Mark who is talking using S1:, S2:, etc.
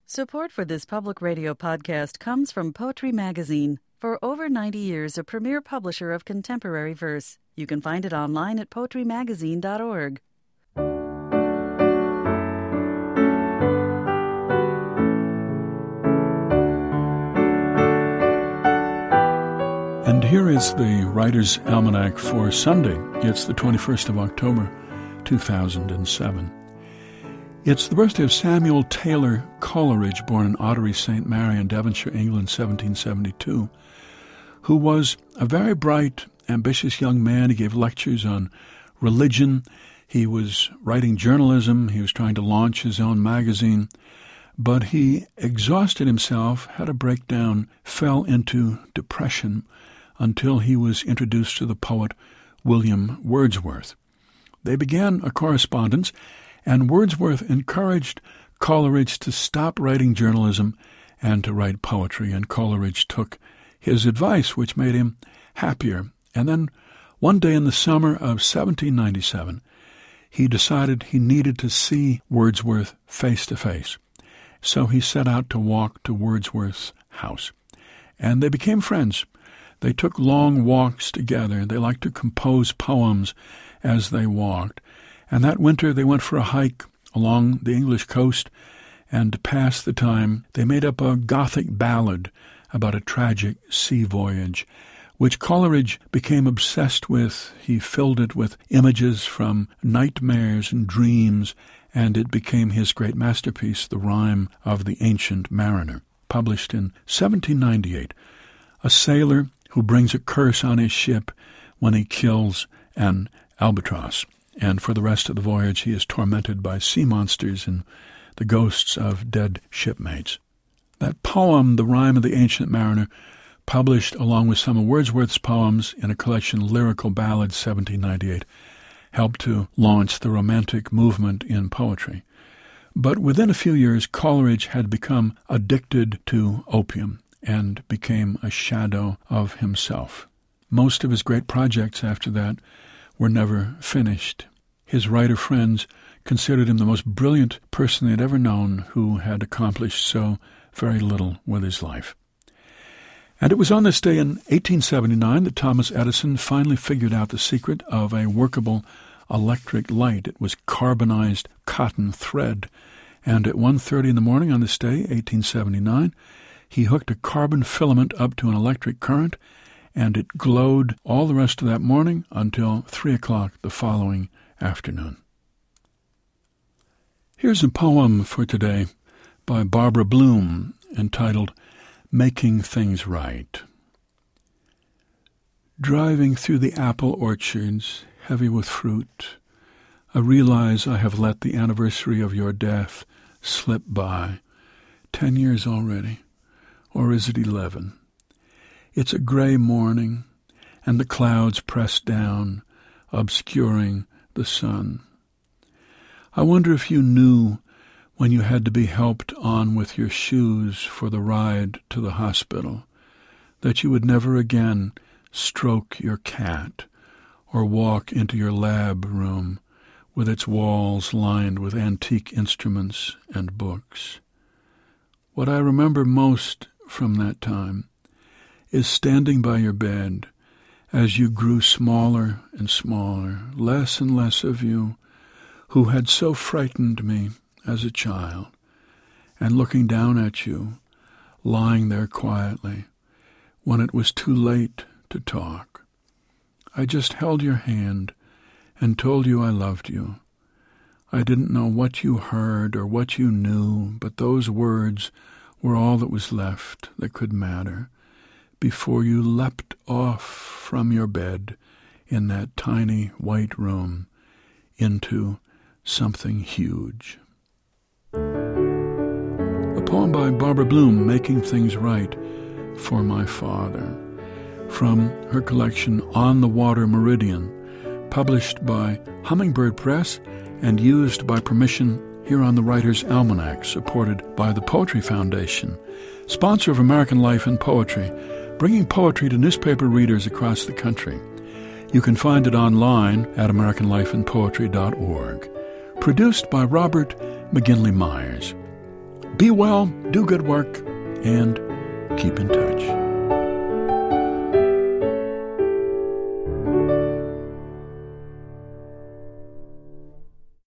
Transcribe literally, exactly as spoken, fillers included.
S1: Support for this public radio podcast comes from Poetry Magazine. For over ninety years, a premier publisher of contemporary verse. You can find it online at poetry magazine dot org.
S2: And here is the Writer's Almanac for Sunday. It's the twenty-first of October, two thousand seven. It's the birthday of Samuel Taylor Coleridge, born in Ottery, Saint Mary in Devonshire, England, seventeen seventy-two, who was a very bright, ambitious young man. He gave lectures on religion. He was writing journalism. He was trying to launch his own magazine. But he exhausted himself, had a breakdown, fell into depression until he was introduced to the poet William Wordsworth. They began a correspondence, and Wordsworth encouraged Coleridge to stop writing journalism and to write poetry, and Coleridge took his advice, which made him happier. And then one day in the summer of seventeen ninety-seven, he decided he needed to see Wordsworth face to face. So he set out to walk to Wordsworth's house, and they became friends. They took long walks together. They liked to compose poems as they walked. And that winter they went for a hike along the English coast, and to pass the time they made up a Gothic ballad about a tragic sea voyage, which Coleridge became obsessed with. He filled it with images from nightmares and dreams, and it became his great masterpiece, The Rime of the Ancient Mariner, published in seventeen ninety-eight. A sailor who brings a curse on his ship when he kills an albatross. And for the rest of the voyage, he is tormented by sea monsters and the ghosts of dead shipmates. That poem, The Rime of the Ancient Mariner, published along with some of Wordsworth's poems in a collection, Lyrical Ballads, seventeen ninety-eight, helped to launch the Romantic movement in poetry. But within a few years, Coleridge had become addicted to opium and became a shadow of himself. Most of his great projects after that were never finished. His writer friends considered him the most brilliant person they had ever known, who had accomplished so very little with his life. And it was on this day in eighteen seventy-nine that Thomas Edison finally figured out the secret of a workable electric light. It was carbonized cotton thread, and at one thirty in the morning on this day, eighteen seventy-nine, he hooked a carbon filament up to an electric current, and it glowed all the rest of that morning until three o'clock the following afternoon. Here's a poem for today by Barbara Bloom entitled Making Things Right. Driving through the apple orchards, heavy with fruit, I realize I have let the anniversary of your death slip by. Ten years already, or is it eleven? It's a gray morning, and the clouds press down, obscuring the sun. I wonder if you knew when you had to be helped on with your shoes for the ride to the hospital, that you would never again stroke your cat or walk into your lab room with its walls lined with antique instruments and books. What I remember most from that time is standing by your bed as you grew smaller and smaller, less and less of you, who had so frightened me as a child, and looking down at you, lying there quietly, when it was too late to talk. I just held your hand and told you I loved you. I didn't know what you heard or what you knew, but those words were all that was left that could matter before you leapt off from your bed in that tiny white room into something huge. A poem by Barbara Bloom, Making Things Right for My Father, from her collection On the Water Meridian, published by Hummingbird Press and used by permission here on the Writer's Almanac, supported by the Poetry Foundation, sponsor of American Life and Poetry, bringing poetry to newspaper readers across the country. You can find it online at american life and poetry dot org. Produced by Robert McGinley Myers. Be well, do good work, and keep in touch.